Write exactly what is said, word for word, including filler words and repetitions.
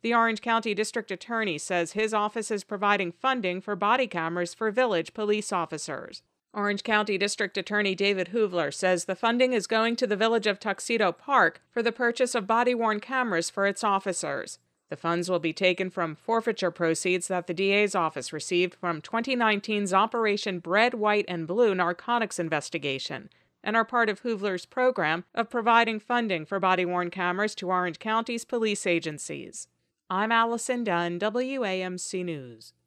The Orange County District Attorney says his office is providing funding for body cameras for village police officers. Orange County District Attorney David Hoovler says the funding is going to the village of Tuxedo Park for the purchase of body-worn cameras for its officers. The funds will be taken from forfeiture proceeds that the D A's office received from twenty nineteen's Operation Red, White, and Blue narcotics investigation, and are part of Hoovler's program of providing funding for body-worn cameras to Orange County's police agencies. I'm Allison Dunn, W A M C News.